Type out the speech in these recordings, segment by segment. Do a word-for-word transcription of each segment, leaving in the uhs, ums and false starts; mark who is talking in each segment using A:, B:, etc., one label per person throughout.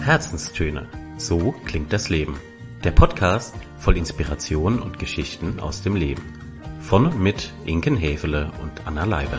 A: Herzenstöne. So klingt das Leben. Der Podcast voll Inspiration und Geschichten aus dem Leben. Von und mit Inken Häfele und Anna Leiber.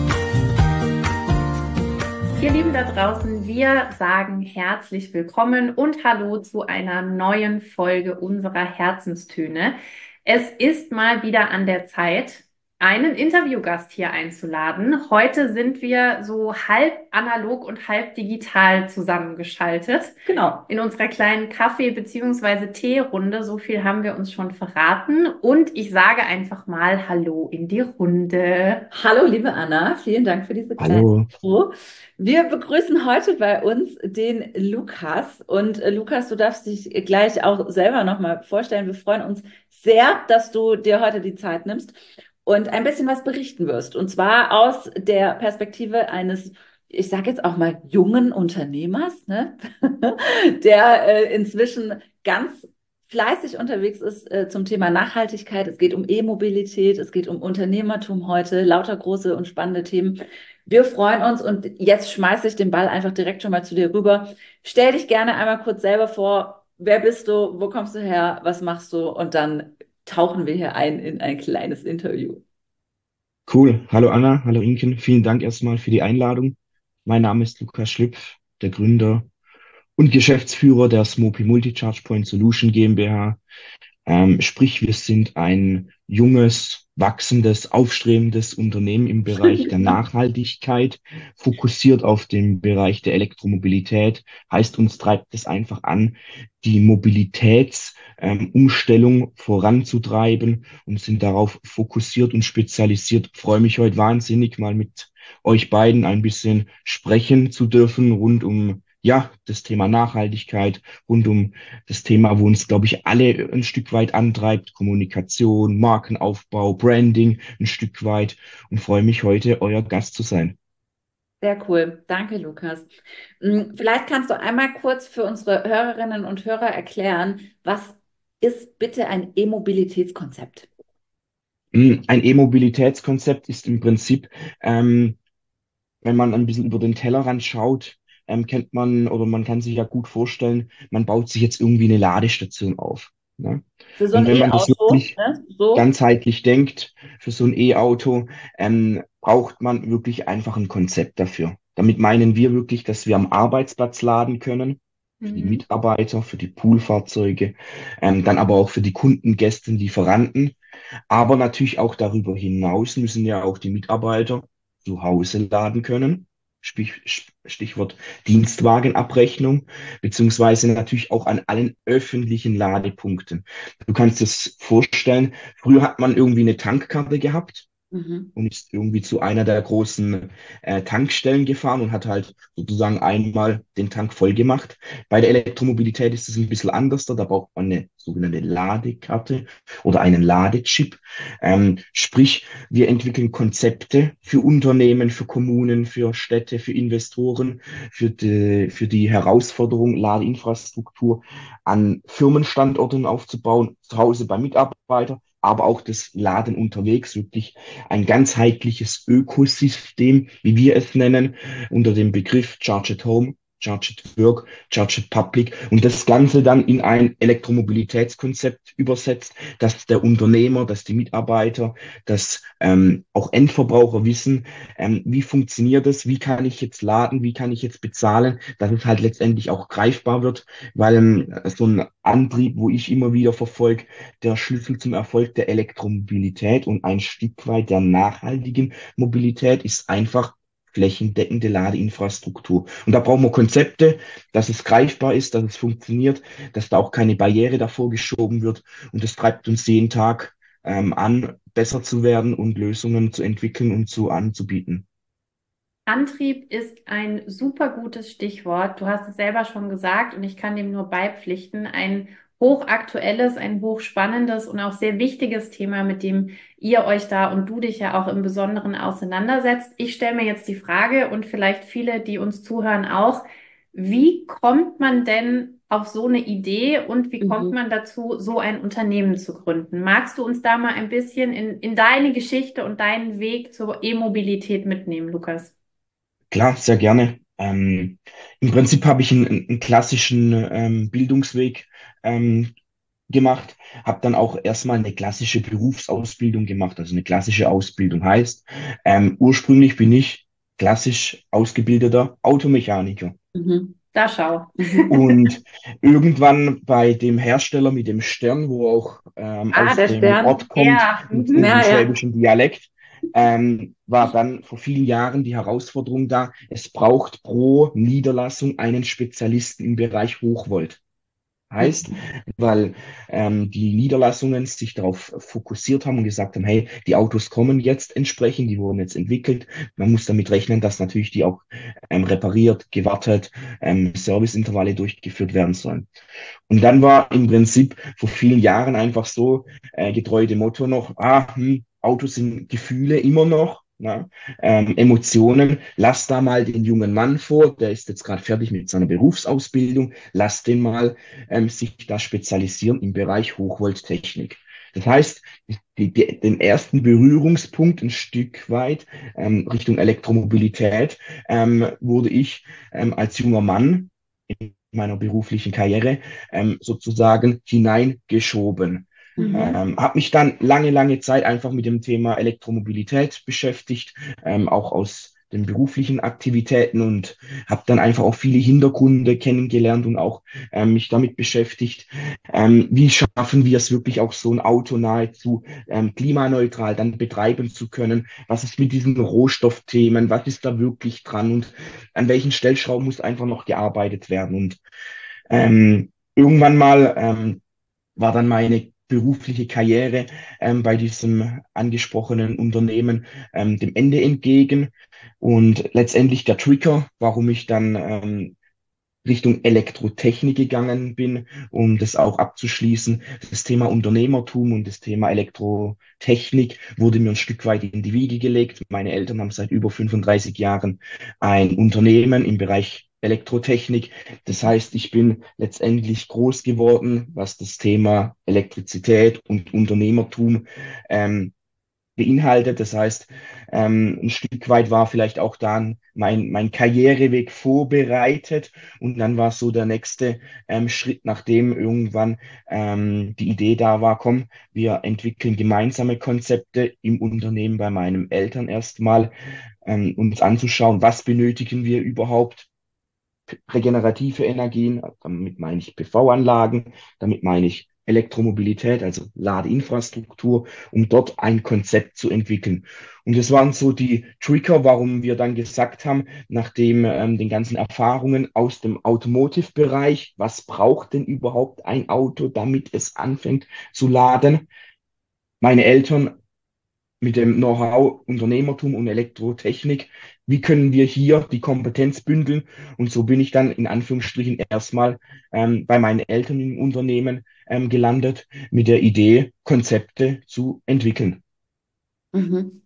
B: Ihr Lieben da draußen, wir sagen herzlich willkommen und hallo zu einer neuen Folge unserer Herzenstöne. Es ist mal wieder an der Zeit, einen Interviewgast hier einzuladen. Heute sind wir so halb analog und halb digital zusammengeschaltet.
C: Genau.
B: In unserer kleinen Kaffee- bzw. Teerunde. So viel haben wir uns schon verraten. Und ich sage einfach mal Hallo in die Runde.
C: Hallo, liebe Anna, vielen Dank für diese kleine
D: Hallo.
C: Intro. Wir begrüßen heute bei uns den Lukas. Und äh, Lukas, du darfst dich gleich auch selber nochmal vorstellen. Wir freuen uns sehr, dass du dir heute die Zeit nimmst und ein bisschen was berichten wirst. Und zwar aus der Perspektive eines, ich sage jetzt auch mal, jungen Unternehmers, ne? der äh, inzwischen ganz fleißig unterwegs ist äh, zum Thema Nachhaltigkeit. Es geht um E-Mobilität, es geht um Unternehmertum heute, lauter große und spannende Themen. Wir freuen uns und jetzt schmeiße ich den Ball einfach direkt schon mal zu dir rüber. Stell dich gerne einmal kurz selber vor. Wer bist du? Wo kommst du her? Was machst du? Und dann tauchen wir hier ein in ein kleines Interview.
D: Cool. Hallo Anna, hallo Inken. Vielen Dank erstmal für die Einladung. Mein Name ist Lukas Schlüpf, der Gründer und Geschäftsführer der Smopi Multi-Charge Point Solution GmbH. Ähm, sprich, wir sind ein junges, wachsendes, aufstrebendes Unternehmen im Bereich der Nachhaltigkeit, fokussiert auf den Bereich der Elektromobilität. Heißt, uns treibt es einfach an, die Mobilitätsumstellung voranzutreiben und sind darauf fokussiert und spezialisiert. Ich freue mich heute wahnsinnig, mal mit euch beiden ein bisschen sprechen zu dürfen rund um ja, das Thema Nachhaltigkeit, rund um das Thema, wo uns, glaube ich, alle ein Stück weit antreibt, Kommunikation, Markenaufbau, Branding ein Stück weit und freue mich heute, euer Gast zu sein.
C: Sehr cool. Danke, Lukas. Hm, Vielleicht kannst du einmal kurz für unsere Hörerinnen und Hörer erklären, was ist bitte ein E-Mobilitätskonzept?
D: Ein E-Mobilitätskonzept ist im Prinzip, ähm, wenn man ein bisschen über den Tellerrand schaut, ähm, kennt man oder man kann sich ja gut vorstellen, man baut sich jetzt irgendwie eine Ladestation auf. Ne?
C: Für so ein
D: Und wenn man das
C: E-Auto,
D: wirklich
C: ne? So.
D: ganzheitlich denkt, für so ein E-Auto, ähm, braucht man wirklich einfach ein Konzept dafür. Damit meinen wir wirklich, dass wir am Arbeitsplatz laden können, für die
B: Mhm.
D: Mitarbeiter, für die Poolfahrzeuge, ähm, dann aber auch für die Kunden, Gäste, Lieferanten. Aber natürlich auch darüber hinaus müssen ja auch die Mitarbeiter zu Hause laden können. Sprich- Stichwort Dienstwagenabrechnung, beziehungsweise natürlich auch an allen öffentlichen Ladepunkten. Du kannst es vorstellen, früher hat man irgendwie eine Tankkarte gehabt
C: Mhm.
D: und ist irgendwie zu einer der großen äh, Tankstellen gefahren und hat halt sozusagen einmal den Tank voll gemacht. Bei der Elektromobilität ist es ein bisschen anders. Da braucht man eine sogenannte Ladekarte oder einen Ladechip. Ähm, sprich, wir entwickeln Konzepte für Unternehmen, für Kommunen, für Städte, für Investoren, für die, für die Herausforderung, Ladeinfrastruktur an Firmenstandorten aufzubauen, zu Hause bei Mitarbeitern, aber auch das Laden unterwegs, wirklich ein ganzheitliches Ökosystem, wie wir es nennen, unter dem Begriff Charge at Home, Charge at Work, Charge at Public und das Ganze dann in ein Elektromobilitätskonzept übersetzt, dass der Unternehmer, dass die Mitarbeiter, dass ähm, auch Endverbraucher wissen, ähm, wie funktioniert das, wie kann ich jetzt laden, wie kann ich jetzt bezahlen, dass es halt letztendlich auch greifbar wird, weil ähm, so ein Antrieb, wo ich immer wieder verfolge, der Schlüssel zum Erfolg der Elektromobilität und ein Stück weit der nachhaltigen Mobilität ist einfach flächendeckende Ladeinfrastruktur. Und da brauchen wir Konzepte, dass es greifbar ist, dass es funktioniert, dass da auch keine Barriere davor geschoben wird. Und das treibt uns jeden Tag ähm, an, besser zu werden und Lösungen zu entwickeln und zu anzubieten.
B: Antrieb ist ein super gutes Stichwort. Du hast es selber schon gesagt und ich kann dem nur beipflichten. Ein hochaktuelles, ein hochspannendes und auch sehr wichtiges Thema, mit dem ihr euch da und du dich ja auch im Besonderen auseinandersetzt. Ich stelle mir jetzt die Frage und vielleicht viele, die uns zuhören, auch, wie kommt man denn auf so eine Idee und wie kommt
C: Mhm.
B: man dazu, so ein Unternehmen zu gründen? Magst du uns da mal ein bisschen in, in deine Geschichte und deinen Weg zur E-Mobilität mitnehmen, Lukas?
D: Klar, sehr gerne. Ähm, Im Prinzip habe ich einen, einen klassischen ähm, Bildungsweg ähm, gemacht, habe dann auch erstmal eine klassische Berufsausbildung gemacht, also eine klassische Ausbildung heißt, ähm, ursprünglich bin ich klassisch ausgebildeter Automechaniker.
C: Mhm.
B: Da schau.
D: Und irgendwann bei dem Hersteller mit dem Stern, wo auch ähm,
C: Ah,
D: aus
C: der
D: dem
C: Stern.
D: Ort kommt,
B: Ja,
D: mit
B: mhm.
D: diesem
C: Ja, ja.
D: schwäbischen Dialekt, ähm, war dann vor vielen Jahren die Herausforderung da, es braucht pro Niederlassung einen Spezialisten im Bereich Hochvolt. Heißt,
C: Mhm.
D: weil ähm, die Niederlassungen sich darauf fokussiert haben und gesagt haben, hey, die Autos kommen jetzt entsprechend, die wurden jetzt entwickelt. Man muss damit rechnen, dass natürlich die auch ähm, repariert, gewartet, ähm, Serviceintervalle durchgeführt werden sollen. Und dann war im Prinzip vor vielen Jahren einfach so äh, getreu dem Motto noch, ah, hm, Autos sind Gefühle immer noch, na, ähm, Emotionen. Lass da mal den jungen Mann vor, der ist jetzt gerade fertig mit seiner Berufsausbildung, lass den mal ähm, sich da spezialisieren im Bereich Hochvolttechnik. Das heißt, die, die, den ersten Berührungspunkt ein Stück weit ähm, Richtung Elektromobilität ähm, wurde ich ähm, als junger Mann meiner beruflichen Karriere ähm, sozusagen hineingeschoben.
B: Mhm.
D: Ähm, habe mich dann lange, lange Zeit einfach mit dem Thema Elektromobilität beschäftigt, ähm, auch aus den beruflichen Aktivitäten und habe dann einfach auch viele Hintergründe kennengelernt und auch ähm, mich damit beschäftigt, ähm, wie schaffen wir es wirklich auch so ein Auto nahezu ähm, klimaneutral dann betreiben zu können, was ist mit diesen Rohstoffthemen, was ist da wirklich dran und an welchen Stellschrauben muss einfach noch gearbeitet werden. Und ähm, irgendwann mal ähm, war dann meine berufliche Karriere ähm, bei diesem angesprochenen Unternehmen ähm, dem Ende entgegen. Und letztendlich der Trigger, warum ich dann ähm, Richtung Elektrotechnik gegangen bin, um das auch abzuschließen. Das Thema Unternehmertum und das Thema Elektrotechnik wurde mir ein Stück weit in die Wiege gelegt. Meine Eltern haben seit über fünfunddreißig Jahren ein Unternehmen im Bereich Elektrotechnik. Das heißt, ich bin letztendlich groß geworden, was das Thema Elektrizität und Unternehmertum ähm, beinhaltet. Das heißt, ähm, ein Stück weit war vielleicht auch dann mein, mein Karriereweg vorbereitet und dann war so der nächste ähm, Schritt, nachdem irgendwann ähm, die Idee da war, komm, wir entwickeln gemeinsame Konzepte im Unternehmen bei meinen Eltern erstmal, ähm, uns anzuschauen, was benötigen wir überhaupt. Regenerative Energien, damit meine ich P V-Anlagen, damit meine ich Elektromobilität, also Ladeinfrastruktur, um dort ein Konzept zu entwickeln. Und das waren so die Trigger, warum wir dann gesagt haben, nachdem ähm, den ganzen Erfahrungen aus dem Automotive-Bereich, was braucht denn überhaupt ein Auto, damit es anfängt zu laden? Meine Eltern mit dem Know-how Unternehmertum und Elektrotechnik. Wie können wir hier die Kompetenz bündeln? Und so bin ich dann in Anführungsstrichen erstmal ähm, bei meinen Eltern im Unternehmen ähm, gelandet, mit der Idee, Konzepte zu entwickeln.
C: Mhm.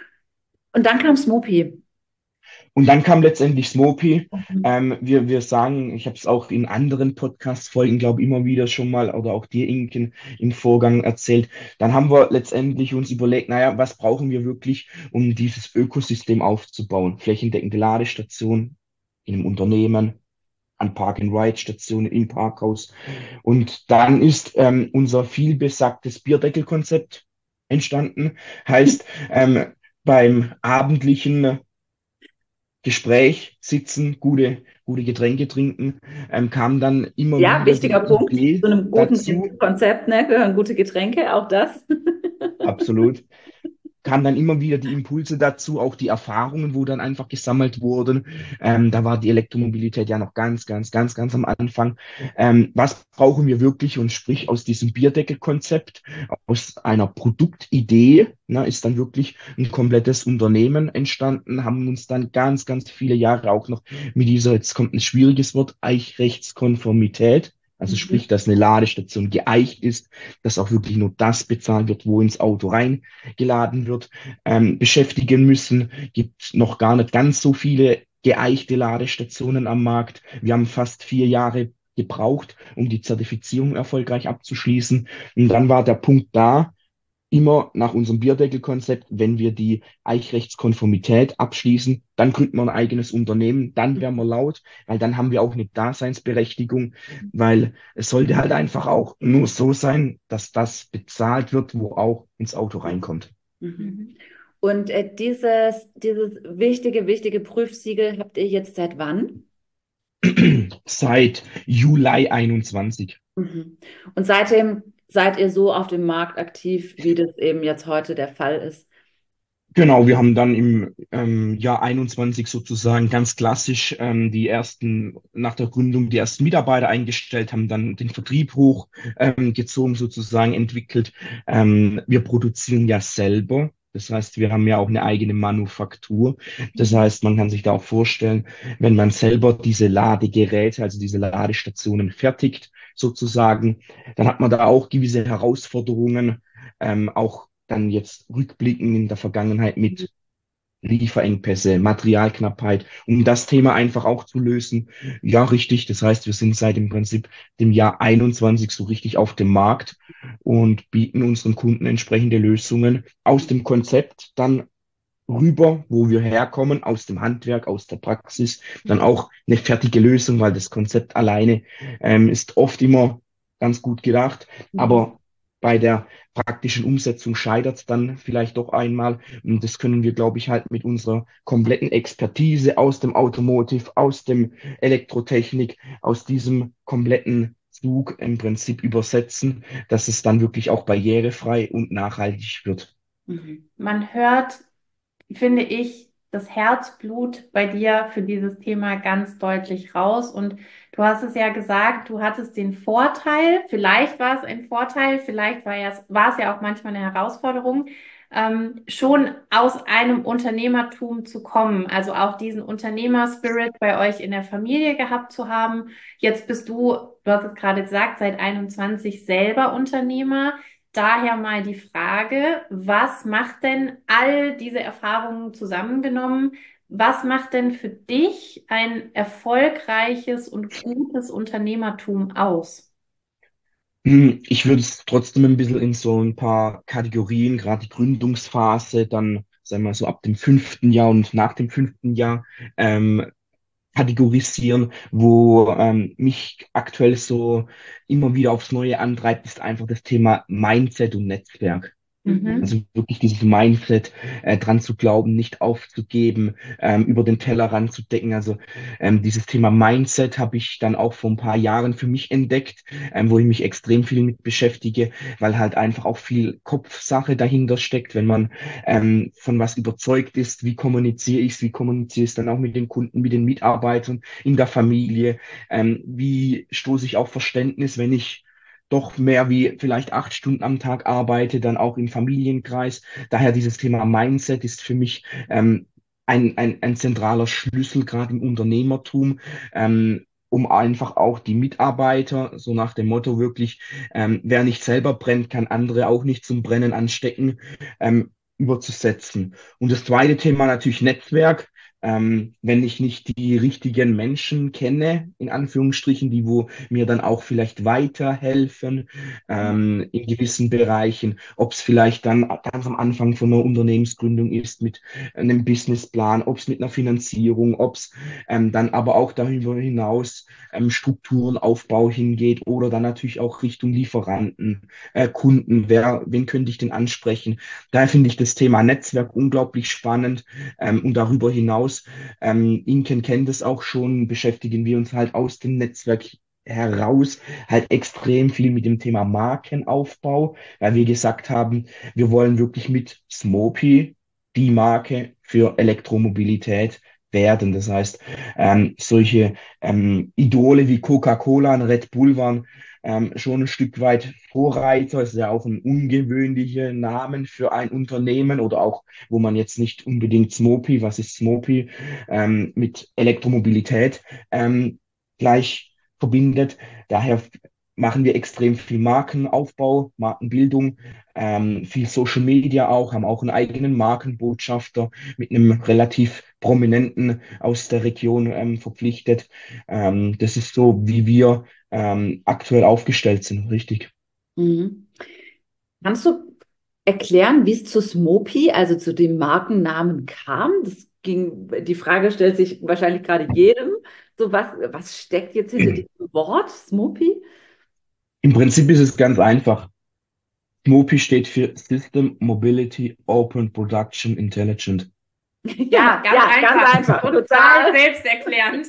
C: Und dann kam Smoopy.
D: Und dann kam letztendlich Smoopy.
C: Mhm.
D: Ähm, wir, wir sagen, ich habe es auch in anderen Podcast-Folgen, glaube ich, immer wieder schon mal oder auch dir, Inken, im Vorgang erzählt. Dann haben wir letztendlich uns überlegt, naja, was brauchen wir wirklich, um dieses Ökosystem aufzubauen? Flächendeckende Ladestation in einem Unternehmen, an Park-and-Ride-Stationen im Parkhaus. Und dann ist ähm, unser vielbesagtes Bierdeckelkonzept entstanden. Heißt, ähm, beim abendlichen Gespräch, sitzen, gute, gute Getränke trinken, ähm, kam dann immer
C: Ja,
D: wieder
C: wichtiger
D: die
C: Punkt.
D: Idee
C: Zu einem guten
D: dazu,
C: Konzept, ne, gehören gute Getränke, auch das.
D: absolut, kamen dann immer wieder die Impulse dazu, auch die Erfahrungen, wo dann einfach gesammelt wurden. Ähm, da war die Elektromobilität ja noch ganz, ganz, ganz, ganz am Anfang. Ähm, was brauchen wir wirklich? Und sprich aus diesem Bierdeckelkonzept, aus einer Produktidee, ne, ist dann wirklich ein komplettes Unternehmen entstanden, haben uns dann ganz, ganz viele Jahre auch noch mit dieser, jetzt kommt ein schwieriges Wort, Eichrechtskonformität. Also
C: Mhm.
D: sprich, dass eine Ladestation geeicht ist, dass auch wirklich nur das bezahlt wird, wo ins Auto rein geladen wird, ähm, beschäftigen müssen. Gibt noch gar nicht ganz so viele geeichte Ladestationen am Markt. Wir haben fast vier Jahre gebraucht, um die Zertifizierung erfolgreich abzuschließen. Und dann war der Punkt da, immer nach unserem Bierdeckelkonzept, wenn wir die Eichrechtskonformität abschließen, dann gründen wir ein eigenes Unternehmen, dann werden wir laut, weil dann haben wir auch eine Daseinsberechtigung, weil es sollte halt einfach auch nur so sein, dass das bezahlt wird, wo auch ins Auto reinkommt.
C: Mhm.
B: Mhm.
C: Und äh, dieses, dieses wichtige, wichtige Prüfsiegel habt ihr jetzt seit wann?
D: Seit Juli einundzwanzig.
C: Mhm. Und seitdem seid ihr so auf dem Markt aktiv, wie das eben jetzt heute der Fall ist?
D: Genau, wir haben dann im ähm, Jahr einundzwanzig sozusagen ganz klassisch ähm, die ersten, nach der Gründung die ersten Mitarbeiter eingestellt, haben dann den Vertrieb hoch ähm, gezogen, sozusagen entwickelt. Ähm, wir produzieren ja selber. Das heißt, wir haben ja auch eine eigene Manufaktur. Das heißt, man kann sich da auch vorstellen, wenn man selber diese Ladegeräte, also diese Ladestationen fertigt, sozusagen, dann hat man da auch gewisse Herausforderungen, ähm, auch dann jetzt rückblicken in der Vergangenheit mit Lieferengpässe, Materialknappheit, um das Thema einfach auch zu lösen. Ja, richtig. Das heißt, wir sind seit im Prinzip dem Jahr einundzwanzig so richtig auf dem Markt und bieten unseren Kunden entsprechende Lösungen aus dem Konzept dann rüber, wo wir herkommen, aus dem Handwerk, aus der Praxis, dann auch eine fertige Lösung, weil das Konzept alleine ähm, ist oft immer ganz gut gedacht,
C: Mhm.
D: aber bei der praktischen Umsetzung scheitert es dann vielleicht doch einmal. Und das können wir, glaube ich, halt mit unserer kompletten Expertise aus dem Automotive, aus dem Elektrotechnik, aus diesem kompletten Zug im Prinzip übersetzen, dass es dann wirklich auch barrierefrei und nachhaltig wird.
C: Mhm.
B: Man hört, finde ich, das Herzblut bei dir für dieses Thema ganz deutlich raus. Und du hast es ja gesagt, du hattest den Vorteil, vielleicht war es ein Vorteil, vielleicht war es, war es ja auch manchmal eine Herausforderung, ähm, schon aus einem Unternehmertum zu kommen, also auch diesen Unternehmerspirit bei euch in der Familie gehabt zu haben. Jetzt bist du, du hast es gerade gesagt, seit einundzwanzig selber Unternehmer. Daher mal die Frage, was macht denn all diese Erfahrungen zusammengenommen? Was macht denn für dich ein erfolgreiches und gutes Unternehmertum aus?
D: Hm, Ich würde es trotzdem ein bisschen in so ein paar Kategorien, gerade die Gründungsphase, dann, sagen wir mal so ab dem fünften Jahr und nach dem fünften Jahr, ähm, kategorisieren, wo ähm, mich aktuell so immer wieder aufs Neue antreibt, ist einfach das Thema Mindset und Netzwerk.
B: Mhm.
D: Also wirklich dieses Mindset, äh, dran zu glauben, nicht aufzugeben, ähm, über den Tellerrand zu decken. Also ähm, dieses Thema Mindset habe ich dann auch vor ein paar Jahren für mich entdeckt, ähm, wo ich mich extrem viel mit beschäftige, weil halt einfach auch viel Kopfsache dahinter steckt, wenn man ähm, von was überzeugt ist, wie kommuniziere ich es, wie kommuniziere ich es dann auch mit den Kunden, mit den Mitarbeitern, in der Familie, ähm, wie stoße ich auf Verständnis, wenn ich doch mehr wie vielleicht acht Stunden am Tag arbeite, dann auch im Familienkreis. Daher dieses Thema Mindset ist für mich ähm, ein, ein, ein zentraler Schlüssel, gerade im Unternehmertum, ähm, um einfach auch die Mitarbeiter, so nach dem Motto wirklich, ähm, wer nicht selber brennt, kann andere auch nicht zum Brennen anstecken, ähm, überzusetzen. Und das zweite Thema natürlich Netzwerk. Ähm, wenn ich nicht die richtigen Menschen kenne, in Anführungsstrichen, die wo mir dann auch vielleicht weiterhelfen ähm, in gewissen Bereichen, ob es vielleicht dann ganz am Anfang von einer Unternehmensgründung ist mit einem Businessplan, ob es mit einer Finanzierung, ob es ähm, dann aber auch darüber hinaus ähm, Strukturenaufbau hingeht oder dann natürlich auch Richtung Lieferanten, äh, Kunden, wer, wen könnte ich denn ansprechen? Daher finde ich das Thema Netzwerk unglaublich spannend ähm, und darüber hinaus, ähm, Inken kennt es auch schon, beschäftigen wir uns halt aus dem Netzwerk heraus halt extrem viel mit dem Thema Markenaufbau, weil wir gesagt haben, wir wollen wirklich mit Smopi die Marke für Elektromobilität werden. Das heißt, ähm, solche ähm, Idole wie Coca-Cola und Red Bull waren ähm, schon ein Stück weit Vorreiter. Es ist ja auch ein ungewöhnlicher Namen für ein Unternehmen oder auch, wo man jetzt nicht unbedingt Smopi, was ist Smopi, ähm, mit Elektromobilität ähm, gleich verbindet. Daher machen wir extrem viel Markenaufbau, Markenbildung, ähm, viel Social Media auch, haben auch einen eigenen Markenbotschafter mit einem relativ prominenten aus der Region ähm, verpflichtet. Ähm, das ist so, wie wir ähm, aktuell aufgestellt sind, richtig.
C: Mhm. Kannst du erklären, wie es zu Smoopy, also zu dem Markennamen kam? Das ging, die Frage stellt sich wahrscheinlich gerade jedem. So, was, was steckt jetzt hinter diesem Wort, Smoopy?
D: Im Prinzip ist es ganz einfach. SMOPI steht für System Mobility Open Production Intelligent.
B: Ja, ganz
C: Ja,
B: einfach.
C: ganz einfach.
B: Total
C: Total
B: selbsterklärend.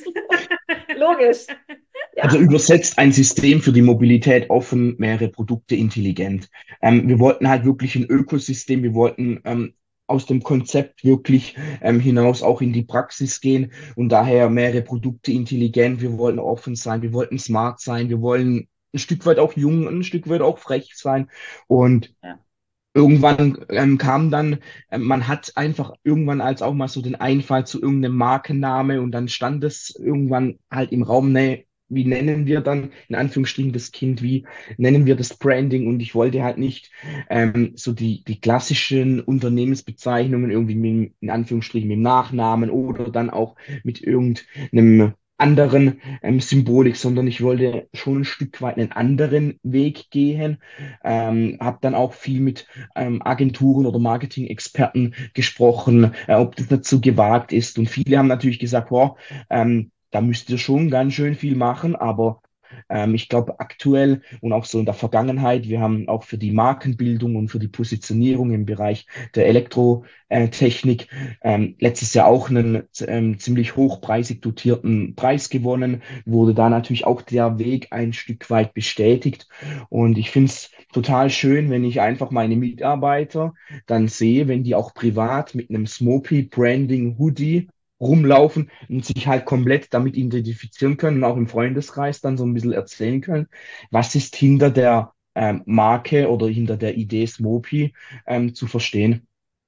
C: logisch. Ja.
D: Also übersetzt ein System für die Mobilität offen, mehrere Produkte intelligent. Ähm, wir wollten halt wirklich ein Ökosystem, wir wollten ähm, aus dem Konzept wirklich ähm, hinaus auch in die Praxis gehen und daher mehrere Produkte intelligent. Wir wollten offen sein, wir wollten smart sein, wir wollen ein Stück weit auch jung, ein Stück weit auch frech sein und
C: Ja.
D: irgendwann ähm, kam dann, ähm, man hat einfach irgendwann als auch mal so den Einfall zu irgendeinem Markenname und dann stand es irgendwann halt im Raum, ne, wie nennen wir dann in Anführungsstrichen das Kind, wie nennen wir das Branding und ich wollte halt nicht ähm, so die, die klassischen Unternehmensbezeichnungen irgendwie mit, in Anführungsstrichen mit dem Nachnamen oder dann auch mit irgendeinem anderen ähm, Symbolik, sondern ich wollte schon ein Stück weit einen anderen Weg gehen, ähm, habe dann auch viel mit ähm, Agenturen oder Marketing-Experten gesprochen, äh, ob das nicht so gewagt ist. Und viele haben natürlich gesagt, boah, ähm, da müsst ihr schon ganz schön viel machen, aber ähm, ich glaube aktuell und auch so in der Vergangenheit, wir haben auch für die Markenbildung und für die Positionierung im Bereich der Elektrotechnik ähm, letztes Jahr auch einen ähm, ziemlich hochpreisig dotierten Preis gewonnen, wurde da natürlich auch der Weg ein Stück weit bestätigt. Und ich finde es total schön, wenn ich einfach meine Mitarbeiter dann sehe, wenn die auch privat mit einem Smoopy Branding Hoodie rumlaufen und sich halt komplett damit identifizieren können und auch im Freundeskreis dann so ein bisschen erzählen können, was ist hinter der ähm, Marke oder hinter der Idee Smoopy ähm, zu verstehen.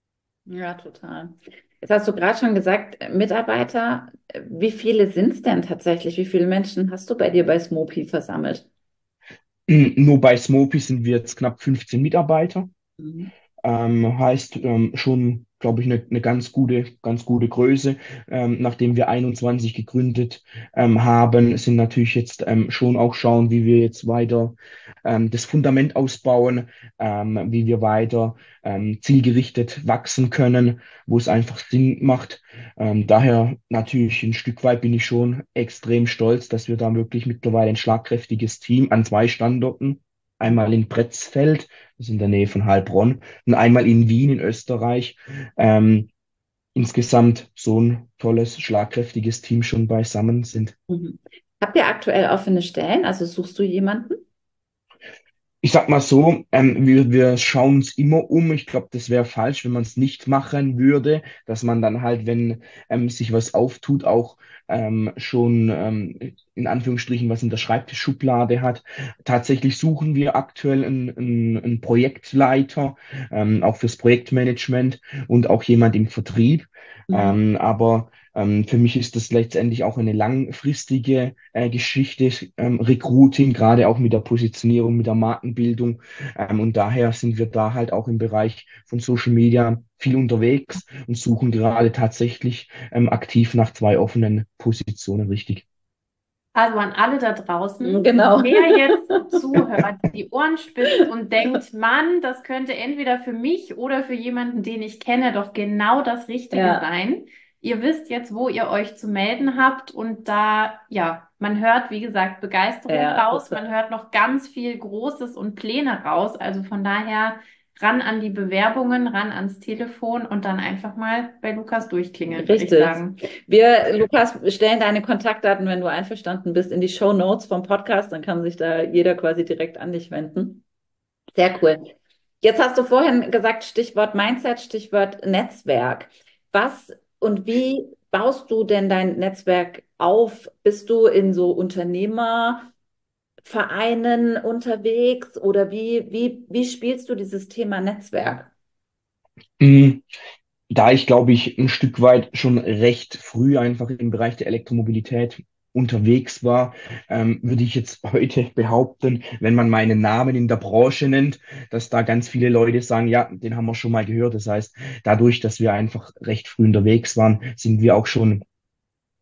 C: Ja, total. Jetzt hast du gerade schon gesagt, äh, Mitarbeiter, äh, wie viele sind es denn tatsächlich? Wie viele Menschen hast du bei dir bei Smoopy versammelt?
D: Nur bei Smoopy sind wir jetzt knapp fünfzehn Mitarbeiter.
C: Mhm.
D: Ähm, heißt ähm, schon, glaube ich, eine, eine ganz gute, ganz gute Größe. Ähm, nachdem wir einundzwanzig gegründet ähm, haben, sind natürlich jetzt ähm, schon auch schauen, wie wir jetzt weiter ähm, das Fundament ausbauen, ähm, wie wir weiter ähm, zielgerichtet wachsen können, wo es einfach Sinn macht. Ähm, daher natürlich ein Stück weit bin ich schon extrem stolz, dass wir da wirklich mittlerweile ein schlagkräftiges Team an zwei Standorten, einmal in Pretzfeld, das ist in der Nähe von Heilbronn, und einmal in Wien in Österreich. Ähm, insgesamt so ein tolles, schlagkräftiges Team schon beisammen sind.
C: Mhm. Habt ihr aktuell offene Stellen? Also suchst du jemanden?
D: Ich sag mal so, ähm, wir, wir schauen uns immer um. Ich glaube, das wäre falsch, wenn man es nicht machen würde, dass man dann halt, wenn ähm, sich was auftut, auch ähm, schon ähm, in Anführungsstrichen was in der Schreibtischschublade hat. Tatsächlich suchen wir aktuell einen, einen, einen Projektleiter, ähm, auch fürs Projektmanagement und auch jemand im Vertrieb.
C: Mhm.
D: Ähm, aber ähm, für mich ist das letztendlich auch eine langfristige äh, Geschichte, ähm, Recruiting, gerade auch mit der Positionierung, mit der Markenbildung. Ähm, und daher sind wir da halt auch im Bereich von Social Media viel unterwegs und suchen gerade tatsächlich ähm, aktiv nach zwei offenen Positionen, richtig.
B: Also an alle da draußen,
C: Genau.
B: wer jetzt zuhört, die Ohren spitzt und denkt, Mann, das könnte entweder für mich oder für jemanden, den ich kenne, doch genau das Richtige
C: Ja.
B: sein. Ihr wisst jetzt, wo ihr euch zu melden habt und da, ja, man hört, wie gesagt, Begeisterung
C: Ja,
B: raus,
C: total.
B: man hört noch ganz viel Großes und Pläne raus. Also von daher ran an die Bewerbungen, ran ans Telefon und dann einfach mal bei Lukas durchklingeln, würde ich
C: Richtig.
B: sagen.
C: Wir, Lukas, stellen deine Kontaktdaten, wenn du einverstanden bist, in die Shownotes vom Podcast. Dann kann sich da jeder quasi direkt an dich wenden. Sehr cool. Jetzt hast du vorhin gesagt, Stichwort Mindset, Stichwort Netzwerk. Was und wie baust du denn dein Netzwerk auf? Bist du in so Unternehmervereinen unterwegs oder wie, wie, wie spielst du dieses Thema Netzwerk?
D: Mm, Da ich, glaube ich, ein Stück weit schon recht früh einfach im Bereich der Elektromobilität unterwegs war, ähm, würde ich jetzt heute behaupten, wenn man meinen Namen in der Branche nennt, dass da ganz viele Leute sagen, ja, den haben wir schon mal gehört. Das heißt, dadurch, dass wir einfach recht früh unterwegs waren, sind wir auch schon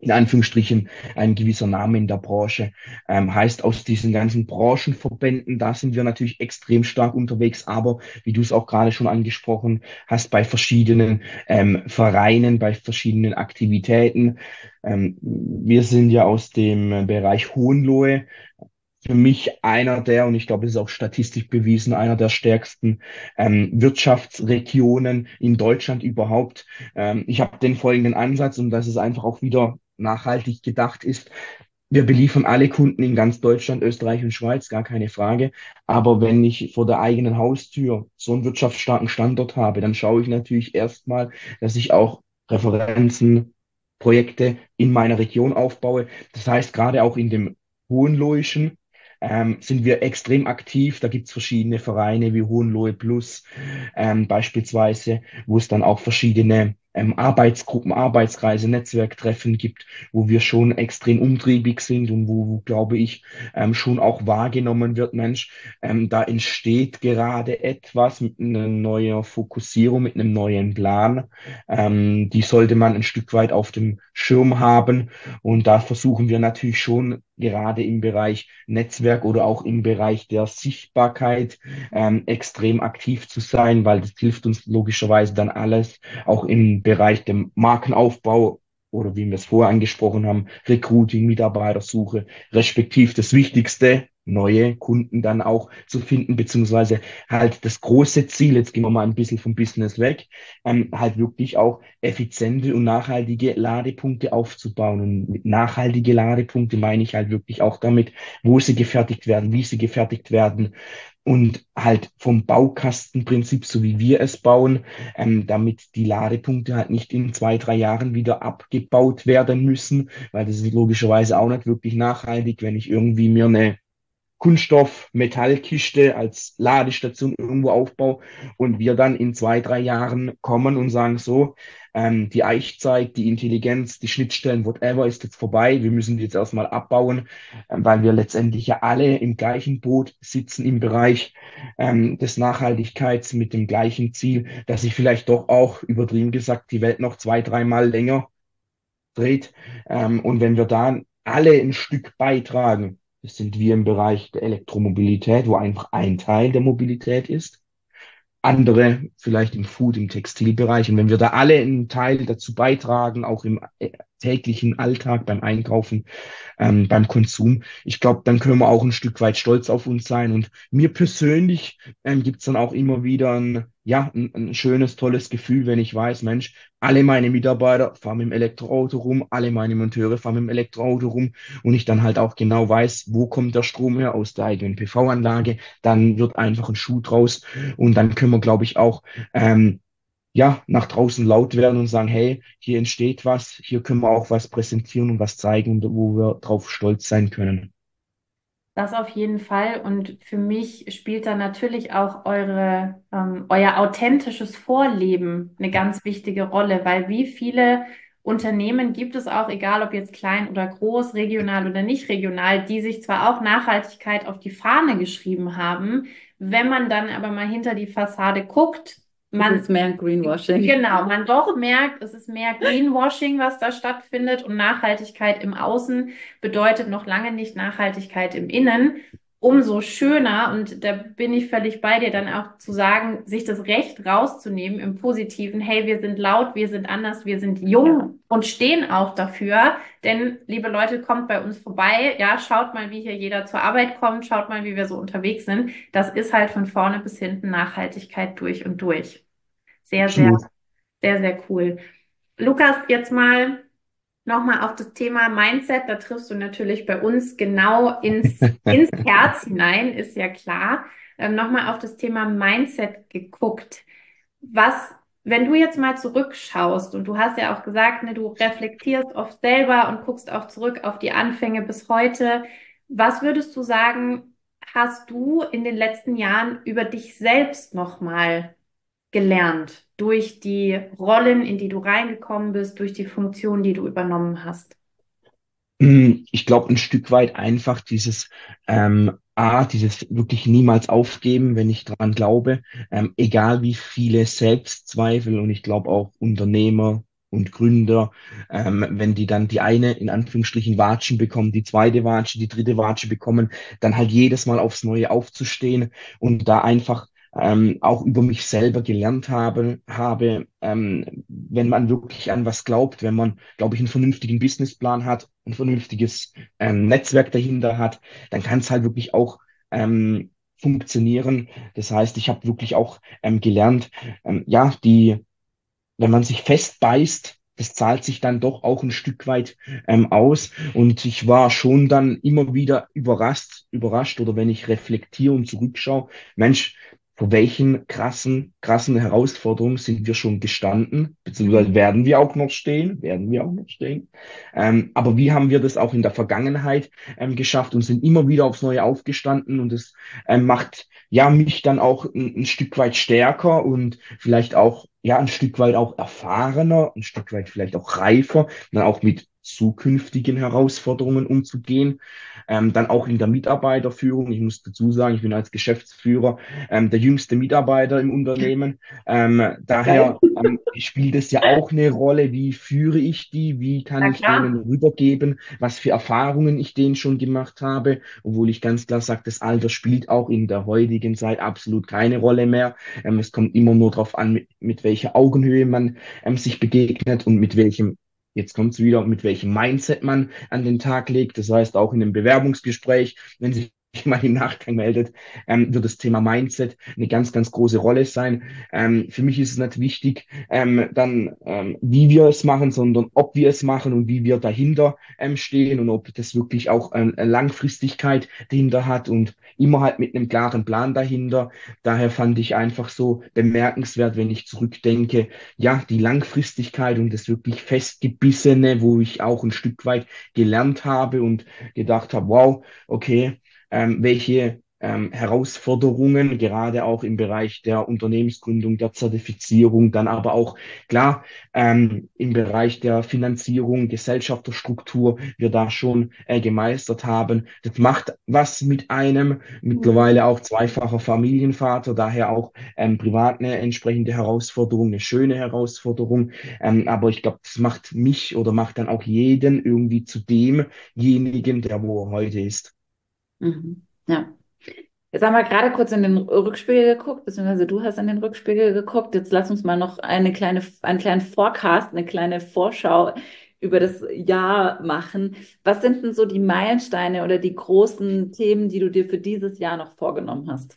D: in Anführungsstrichen ein gewisser Name in der Branche. Ähm, heißt, aus diesen ganzen Branchenverbänden, da sind wir natürlich extrem stark unterwegs, aber wie du es auch gerade schon angesprochen hast, bei verschiedenen ähm, Vereinen, bei verschiedenen Aktivitäten. Ähm, wir sind ja aus dem Bereich Hohenlohe. Für mich einer der, und ich glaube, es ist auch statistisch bewiesen, einer der stärksten ähm, Wirtschaftsregionen in Deutschland überhaupt. Ähm, ich habe den folgenden Ansatz, und das ist einfach auch wieder nachhaltig gedacht ist. Wir beliefern alle Kunden in ganz Deutschland, Österreich und Schweiz, gar keine Frage. Aber wenn ich vor der eigenen Haustür so einen wirtschaftsstarken Standort habe, dann schaue ich natürlich erstmal, dass ich auch Referenzen, Projekte in meiner Region aufbaue. Das heißt, gerade auch in dem Hohenlohischen ähm, sind wir extrem aktiv. Da gibt es verschiedene Vereine wie Hohenlohe Plus ähm, beispielsweise, wo es dann auch verschiedene ähm, Arbeitsgruppen, Arbeitskreise, Netzwerktreffen gibt, wo wir schon extrem umtriebig sind und wo, wo glaube ich, ähm, schon auch wahrgenommen wird, Mensch, ähm, da entsteht gerade etwas mit einer neuen Fokussierung, mit einem neuen Plan. Ähm, die sollte man ein Stück weit auf dem Schirm haben. Und da versuchen wir natürlich schon gerade im Bereich Netzwerk oder auch im Bereich der Sichtbarkeit ähm, extrem aktiv zu sein, weil das hilft uns logischerweise dann alles, auch im Bereich dem Markenaufbau oder wie wir es vorher angesprochen haben, Recruiting, Mitarbeitersuche, respektiv das Wichtigste, neue Kunden dann auch zu finden, beziehungsweise halt das große Ziel, jetzt gehen wir mal ein bisschen vom Business weg, ähm, halt wirklich auch effiziente und nachhaltige Ladepunkte aufzubauen. Und mit nachhaltige Ladepunkte meine ich halt wirklich auch damit, wo sie gefertigt werden, wie sie gefertigt werden und halt vom Baukastenprinzip, so wie wir es bauen, ähm, damit die Ladepunkte halt nicht in zwei, drei Jahren wieder abgebaut werden müssen, weil das ist logischerweise auch nicht wirklich nachhaltig, wenn ich irgendwie mir eine Kunststoff-Metallkiste als Ladestation irgendwo aufbaue und wir dann in zwei, drei Jahren kommen und sagen so, ähm, die Eichzeit, die Intelligenz, die Schnittstellen, whatever, ist jetzt vorbei. Wir müssen die jetzt erstmal abbauen, ähm, weil wir letztendlich ja alle im gleichen Boot sitzen im Bereich ähm, des Nachhaltigkeits mit dem gleichen Ziel, dass sich vielleicht doch auch, übertrieben gesagt, die Welt noch zwei, dreimal länger dreht. Ähm, und wenn wir da alle ein Stück beitragen, das sind wir im Bereich der Elektromobilität, wo einfach ein Teil der Mobilität ist, andere vielleicht im Food, im Textilbereich. Und wenn wir da alle einen Teil dazu beitragen, auch im äh, täglichen Alltag, beim Einkaufen, ähm, beim Konsum, ich glaube, dann können wir auch ein Stück weit stolz auf uns sein. Und mir persönlich ähm, gibt es dann auch immer wieder ein, ja, ein, ein schönes, tolles Gefühl, wenn ich weiß, Mensch, alle meine Mitarbeiter fahren mit dem Elektroauto rum, alle meine Monteure fahren mit dem Elektroauto rum und ich dann halt auch genau weiß, wo kommt der Strom her aus der eigenen P V-Anlage, dann wird einfach ein Schuh draus und dann können wir, glaube ich, auch ähm, ja, nach draußen laut werden und sagen, hey, hier entsteht was, hier können wir auch was präsentieren und was zeigen, wo wir drauf stolz sein können.
B: Das auf jeden Fall. Und für mich spielt da natürlich auch eure, ähm, euer authentisches Vorleben eine ganz wichtige Rolle, weil wie viele Unternehmen gibt es auch, egal ob jetzt klein oder groß, regional oder nicht regional, die sich zwar auch Nachhaltigkeit auf die Fahne geschrieben haben, wenn man dann aber mal hinter die Fassade guckt,
C: Das
B: man
C: ist mehr ein Greenwashing.
B: genau, man doch merkt, es ist mehr Greenwashing, was da stattfindet und Nachhaltigkeit im Außen bedeutet noch lange nicht Nachhaltigkeit im Innen. Umso schöner, und da bin ich völlig bei dir, dann auch zu sagen, sich das Recht rauszunehmen im Positiven, hey, wir sind laut, wir sind anders, wir sind jung und stehen auch dafür. Denn, liebe Leute, kommt bei uns vorbei, ja, schaut mal, wie hier jeder zur Arbeit kommt, schaut mal, wie wir so unterwegs sind. Das ist halt von vorne bis hinten Nachhaltigkeit durch und durch. Sehr, sehr,
D: Absolut.
B: sehr, sehr cool. Lukas, jetzt mal nochmal auf das Thema Mindset. Da triffst du natürlich bei uns genau ins, ins Herz hinein, ist ja klar. Ähm, nochmal auf das Thema Mindset geguckt. Was, wenn du jetzt mal zurückschaust und du hast ja auch gesagt, ne, du reflektierst oft selber und guckst auch zurück auf die Anfänge bis heute. Was würdest du sagen, hast du in den letzten Jahren über dich selbst nochmal gelernt durch die Rollen, in die du reingekommen bist, durch die Funktion, die du übernommen hast?
D: Mm, Ich glaube, ein Stück weit einfach dieses ähm, A, dieses wirklich niemals aufgeben, wenn ich dran glaube, ähm, egal wie viele Selbstzweifel und ich glaube auch Unternehmer, und Gründer, ähm, wenn die dann die eine in Anführungsstrichen Watschen bekommen, die zweite Watsche, die dritte Watsche bekommen, dann halt jedes Mal aufs Neue aufzustehen und da einfach ähm, auch über mich selber gelernt habe, habe ähm, wenn man wirklich an was glaubt, wenn man, glaube ich, einen vernünftigen Businessplan hat, ein vernünftiges ähm, Netzwerk dahinter hat, dann kann es halt wirklich auch ähm, funktionieren. Das heißt, ich habe wirklich auch ähm, gelernt, ähm, ja, die, wenn man sich festbeißt, das zahlt sich dann doch auch ein Stück weit ähm, aus. Und ich war schon dann immer wieder überrascht, überrascht oder wenn ich reflektiere und zurückschaue, Mensch, vor welchen krassen, krassen Herausforderungen sind wir schon gestanden, beziehungsweise
B: Mhm.
D: werden wir auch noch stehen, werden wir auch noch stehen. Ähm, aber wie haben wir das auch in der Vergangenheit ähm, geschafft und sind immer wieder aufs Neue aufgestanden und das ähm, macht ja mich dann auch ein, ein Stück weit stärker und vielleicht auch ja ein Stück weit auch erfahrener, ein Stück weit vielleicht auch reifer, dann auch mit zukünftigen Herausforderungen umzugehen. Ähm, dann auch in der Mitarbeiterführung. Ich muss dazu sagen, ich bin als Geschäftsführer ähm, der jüngste Mitarbeiter im Unternehmen. Ähm,
C: Geil.
D: daher ähm, spielt es ja auch eine Rolle, wie führe ich die, wie kann
B: Na
D: ich denen
B: klar.
D: rübergeben, was für Erfahrungen ich denen schon gemacht habe, obwohl ich ganz klar sage, das Alter spielt auch in der heutigen Zeit absolut keine Rolle mehr. Ähm, es kommt immer nur darauf an, mit, mit welcher Augenhöhe man ähm, sich begegnet und mit welchem, jetzt kommt es wieder, mit welchem Mindset man an den Tag legt. Das heißt, auch in einem Bewerbungsgespräch, wenn sich mal im Nachgang meldet, ähm, wird das Thema Mindset eine ganz, ganz große Rolle sein. Ähm, für mich ist es nicht wichtig, ähm, dann, ähm, wie wir es machen, sondern ob wir es machen und wie wir dahinter ähm, stehen und ob das wirklich auch ähm, eine Langfristigkeit dahinter hat und immer halt mit einem klaren Plan dahinter. Daher fand ich einfach so bemerkenswert, wenn ich zurückdenke, ja, die Langfristigkeit und das wirklich festgebissene, wo ich auch ein Stück weit gelernt habe und gedacht habe, wow, okay, ähm, welche ähm, Herausforderungen, gerade auch im Bereich der Unternehmensgründung, der Zertifizierung, dann aber auch, klar, ähm, im Bereich der Finanzierung, Gesellschafterstruktur, wir da schon äh, gemeistert haben. Das macht was mit einem,
B: Mhm.
D: mittlerweile auch zweifacher Familienvater, daher auch ähm, privat eine entsprechende Herausforderung, eine schöne Herausforderung. Ähm, aber ich glaube, das macht mich oder macht dann auch jeden irgendwie zu demjenigen, der wo er heute ist.
C: Mhm. Ja. Jetzt haben wir gerade kurz in den Rückspiegel geguckt, beziehungsweise du hast in den Rückspiegel geguckt. Jetzt lass uns mal noch eine kleine, einen kleinen Forecast, eine kleine Vorschau über das Jahr machen. Was sind denn so die Meilensteine oder die großen Themen, die du dir für dieses Jahr noch vorgenommen hast?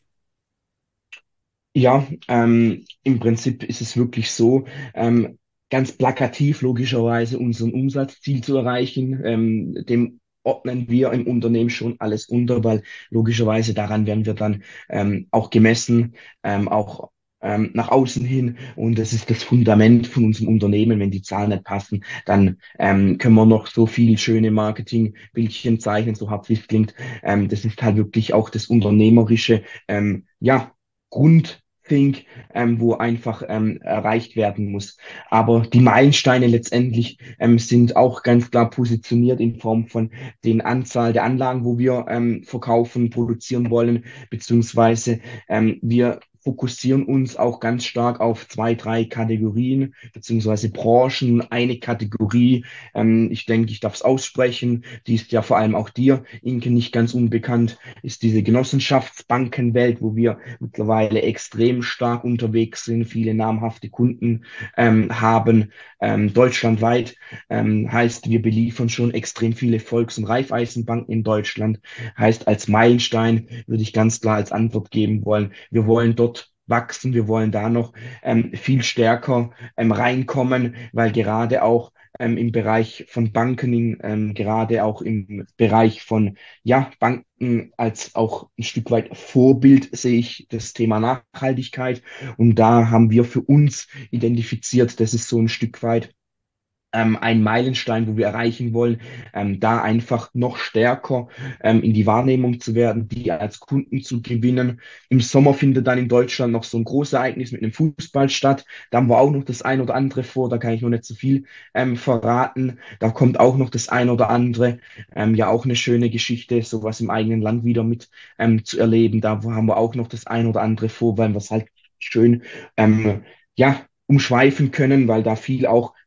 D: Ja, ähm, im Prinzip ist es wirklich so, ähm, ganz plakativ logischerweise unseren Umsatzziel zu erreichen. Ähm, dem ordnen wir im Unternehmen schon alles unter, weil logischerweise daran werden wir dann ähm, auch gemessen, ähm, auch ähm, nach außen hin. Und das ist das Fundament von unserem Unternehmen. Wenn die Zahlen nicht passen, dann ähm, können wir noch so viel schöne Marketingbildchen zeichnen, so hart wie es klingt. Ähm, das ist halt wirklich auch das Unternehmerische, ähm, ja, Grund Think, ähm, wo einfach ähm, erreicht werden muss. Aber die Meilensteine letztendlich ähm, sind auch ganz klar positioniert in Form von den Anzahl der Anlagen, wo wir ähm, verkaufen, produzieren wollen, beziehungsweise ähm, wir fokussieren uns auch ganz stark auf zwei, drei Kategorien, beziehungsweise Branchen. Eine Kategorie, ähm, ich denke, ich darf es aussprechen, die ist ja vor allem auch dir, Inke, nicht ganz unbekannt, ist diese Genossenschaftsbankenwelt, wo wir mittlerweile extrem stark unterwegs sind, viele namhafte Kunden ähm, haben, ähm, deutschlandweit. Ähm, heißt, wir beliefern schon extrem viele Volks- und Raiffeisenbanken in Deutschland. Heißt, als Meilenstein würde ich ganz klar als Antwort geben wollen, wir wollen dort wachsen, wir wollen da noch ähm, viel stärker ähm, reinkommen, weil gerade auch ähm, im Bereich von Banken, ähm, gerade auch im Bereich von ja, Banken als auch ein Stück weit Vorbild sehe ich das Thema Nachhaltigkeit. Und da haben wir für uns identifiziert, das ist so ein Stück weit ähm, ein Meilenstein, wo wir erreichen wollen, ähm, da einfach noch stärker ähm, in die Wahrnehmung zu werden, die als Kunden zu gewinnen. Im Sommer findet dann in Deutschland noch so ein großes Ereignis mit einem Fußball statt. Da haben wir auch noch das ein oder andere vor, da kann ich noch nicht so viel ähm, verraten. Da kommt auch noch das ein oder andere. Ähm, ja, auch eine schöne Geschichte, sowas im eigenen Land wieder mit ähm, zu erleben. Da haben wir auch noch das ein oder andere vor, weil wir es halt schön ähm, ja, umschweifen können, weil da viel auch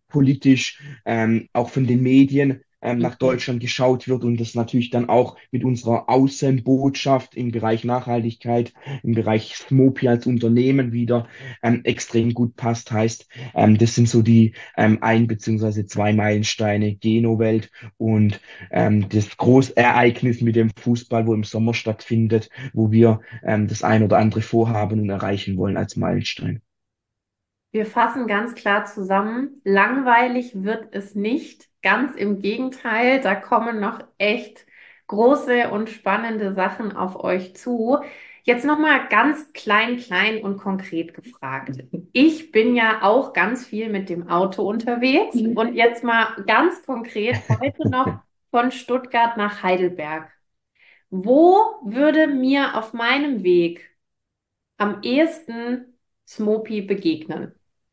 D: politisch, ähm, auch von den Medien ähm, nach
B: Mhm.
D: Deutschland geschaut wird und das natürlich dann auch mit unserer Außenbotschaft im Bereich Nachhaltigkeit, im Bereich Smopi als Unternehmen wieder ähm, extrem gut passt. Heißt, ähm, das sind so die ähm, ein beziehungsweise zwei Meilensteine Geno-Welt und ähm, das Großereignis mit dem Fußball, wo im Sommer stattfindet, wo wir ähm, das ein oder andere vorhaben und erreichen wollen als Meilenstein.
B: Wir fassen ganz klar zusammen, langweilig wird es nicht. Ganz im Gegenteil, da kommen noch echt große und spannende Sachen auf euch zu. Jetzt nochmal ganz klein, klein und konkret gefragt. Ich bin ja auch ganz viel mit dem Auto unterwegs und jetzt mal ganz konkret heute noch von Stuttgart nach Heidelberg. Wo würde mir auf meinem Weg am ehesten Smopi begegnen?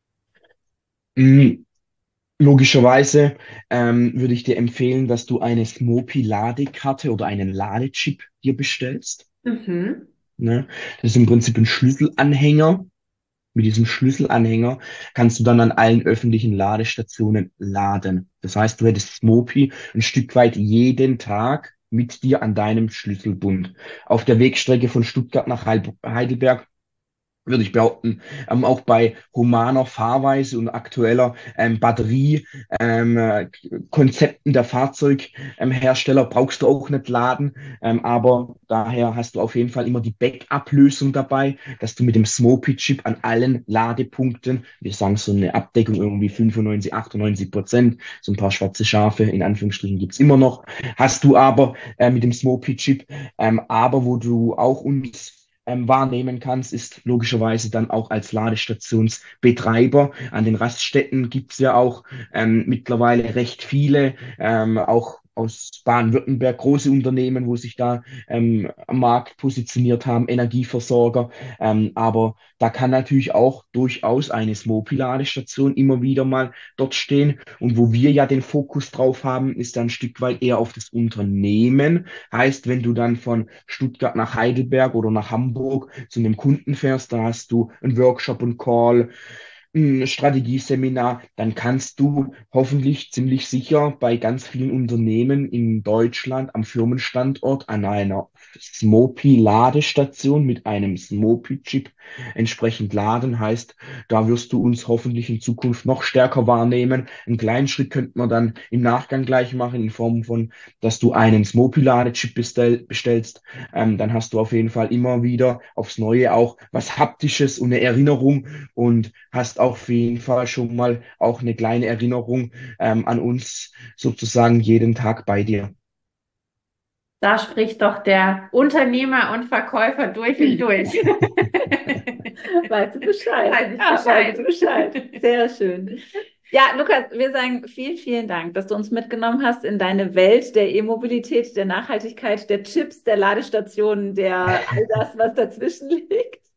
D: Mm, Logischerweise ähm, würde ich dir empfehlen, dass du eine Smopi-Ladekarte oder einen Ladechip dir bestellst.
B: Mhm.
D: Ne? Das ist im Prinzip ein Schlüsselanhänger. Mit diesem Schlüsselanhänger kannst du dann an allen öffentlichen Ladestationen laden. Das heißt, du hättest Smopi ein Stück weit jeden Tag mit dir an deinem Schlüsselbund. Auf der Wegstrecke von Stuttgart nach Heil- Heidelberg würde ich behaupten, ähm, auch bei humaner Fahrweise und aktueller ähm, Batterie, ähm, äh, Konzepten der Fahrzeughersteller brauchst du auch nicht laden, ähm, aber daher hast du auf jeden Fall immer die Backup-Lösung dabei, dass du mit dem Smopi-Chip an allen Ladepunkten, wir sagen so eine Abdeckung irgendwie fünfundneunzig, achtundneunzig Prozent, so ein paar schwarze Schafe in Anführungsstrichen gibt's immer noch, hast du aber äh, mit dem Smopi-Chip, ähm, aber wo du auch uns ähm, wahrnehmen kannst, ist logischerweise dann auch als Ladestationsbetreiber. An den Raststätten gibt es ja auch ähm, mittlerweile recht viele, ähm, auch aus Baden-Württemberg, große Unternehmen, wo sich da ähm, am Markt positioniert haben, Energieversorger. Ähm, aber da kann natürlich auch durchaus eine Smopi-Ladestation immer wieder mal dort stehen. Und wo wir ja den Fokus drauf haben, ist dann ein Stück weit eher auf das Unternehmen. Heißt, wenn du dann von Stuttgart nach Heidelberg oder nach Hamburg zu einem Kunden fährst, da hast du einen Workshop und Call, ein Strategieseminar, dann kannst du hoffentlich ziemlich sicher bei ganz vielen Unternehmen in Deutschland am Firmenstandort an einer Smopi-Ladestation mit einem Smopi-Chip entsprechend laden. Heißt, da wirst du uns hoffentlich in Zukunft noch stärker wahrnehmen. Einen kleinen Schritt könnte man dann im Nachgang gleich machen, in Form von, dass du einen Smopi-Ladechip bestell, bestellst. Ähm, dann hast du auf jeden Fall immer wieder aufs Neue auch was Haptisches und eine Erinnerung und hast auch auf jeden Fall schon mal auch eine kleine Erinnerung ähm, an uns sozusagen jeden Tag bei dir.
B: Da spricht doch der Unternehmer und Verkäufer durch und durch.
C: Weißt du Bescheid?
B: Weiß ich
C: Ja,
B: Bescheid.
C: weißt du Bescheid. Sehr schön. Ja, Lukas, wir sagen vielen, vielen Dank, dass du uns mitgenommen hast in deine Welt der E-Mobilität, der Nachhaltigkeit, der Chips, der Ladestationen, der all das, was dazwischen liegt.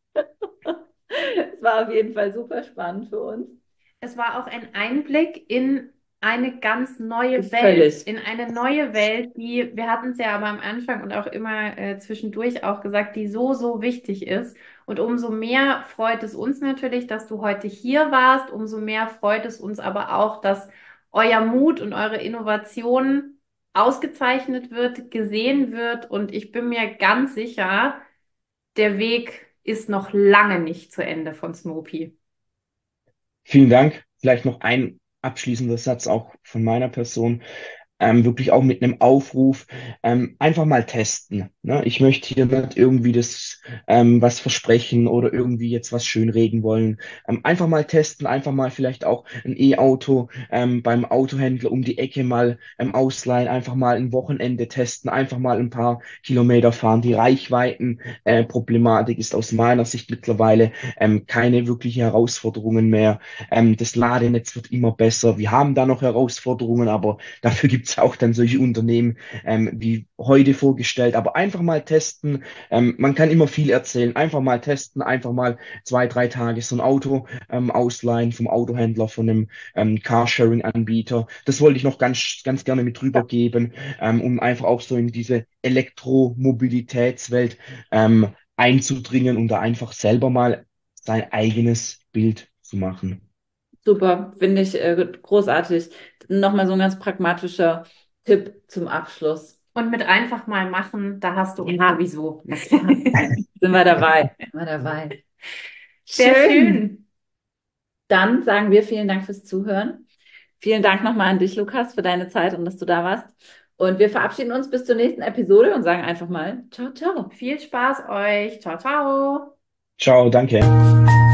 C: Es war auf jeden Fall super spannend für uns.
B: Es war auch ein Einblick in eine ganz neue Welt,
C: Völlig.
B: in eine neue Welt, die, wir hatten es ja aber am Anfang und auch immer äh, zwischendurch auch gesagt, die so, so wichtig ist. Und umso mehr freut es uns natürlich, dass du heute hier warst, umso mehr freut es uns aber auch, dass euer Mut und eure Innovation ausgezeichnet wird, gesehen wird. Und ich bin mir ganz sicher, der Weg ist noch lange nicht zu Ende von Snoopy.
D: Vielen Dank. Vielleicht noch ein abschließender Satz auch von meiner Person. Ähm, wirklich auch mit einem Aufruf, ähm, einfach mal testen. Ne? Ich möchte hier nicht irgendwie das ähm, was versprechen oder irgendwie jetzt was schönreden wollen. Ähm, einfach mal testen, einfach mal vielleicht auch ein E-Auto ähm, beim Autohändler um die Ecke mal ähm, ausleihen, einfach mal ein Wochenende testen, einfach mal ein paar Kilometer fahren. Die Reichweiten äh, Problematik ist aus meiner Sicht mittlerweile ähm, keine wirkliche Herausforderungen mehr. Ähm, das Ladenetz wird immer besser. Wir haben da noch Herausforderungen, aber dafür gibt es auch dann solche Unternehmen ähm, wie heute vorgestellt. Aber einfach mal testen. Ähm, man kann immer viel erzählen. Einfach mal testen. Einfach mal zwei, drei Tage so ein Auto ähm, ausleihen vom Autohändler, von einem ähm, Carsharing-Anbieter. Das wollte ich noch ganz, ganz gerne mit rübergeben, ähm, um einfach auch so in diese Elektromobilitätswelt ähm, einzudringen und da einfach selber mal sein eigenes Bild zu machen.
C: Super, finde ich äh, großartig. Nochmal so ein ganz pragmatischer Tipp zum Abschluss.
B: Und mit einfach mal machen, da hast du uns
C: Ja.
B: sowieso.
C: Sind wir dabei? Sind wir dabei?
B: Sehr schön.
C: Dann sagen wir vielen Dank fürs Zuhören. Vielen Dank nochmal an dich, Lukas, für deine Zeit und dass du da warst. Und wir verabschieden uns bis zur nächsten Episode und sagen einfach mal ciao, ciao.
B: Viel Spaß euch. Ciao, ciao.
D: Ciao, danke.